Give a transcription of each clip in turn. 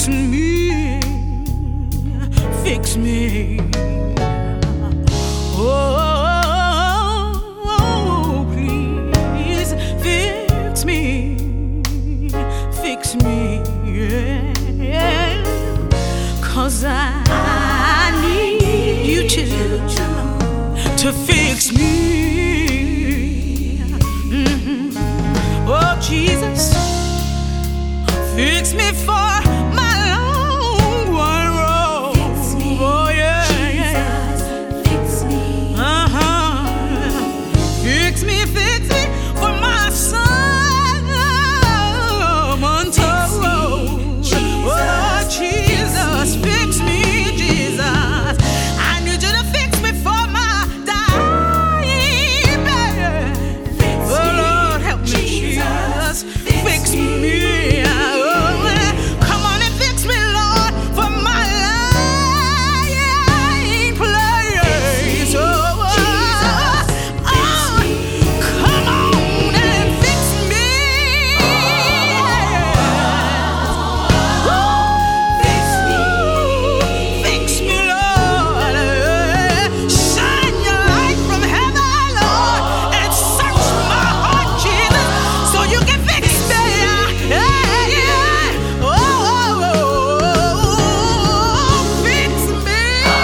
fix me, fix me. Oh, please fix me, fix me, yeah. 'Cause I need you to fix me. Oh, Jesus, fix me for my long one road. Fix me, oh, yeah, Jesus, fix me. Fix me for my son. Oh, Jesus, fix me, Jesus. I need you to fix me for my dying baby. Oh, Lord, help me, Jesus. Fix me. Come on and fix me, Lord, for my lying place. Oh, come on and fix me. Fix me. Fix me, Lord. Shine your light from heaven, Lord, and search my heart, Jesus, so you can fix me. Oh, fix me.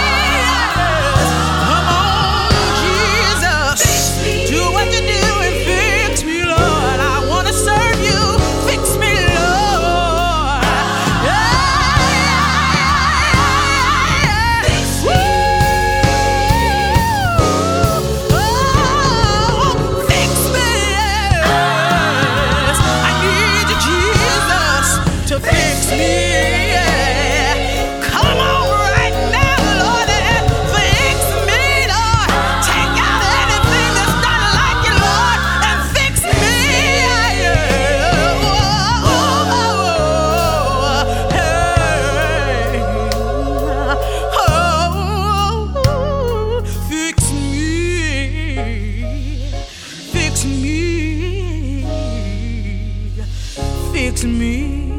Come on, Jesus. Do what you do and fix me, Lord. I want to serve you. Fix me, Lord. Fix me. I need you, Jesus, to fix me. Come on right now, Lord, and fix me, Lord. Take out anything that's not like you, Lord, and fix me. Fix me, fix me, fix me.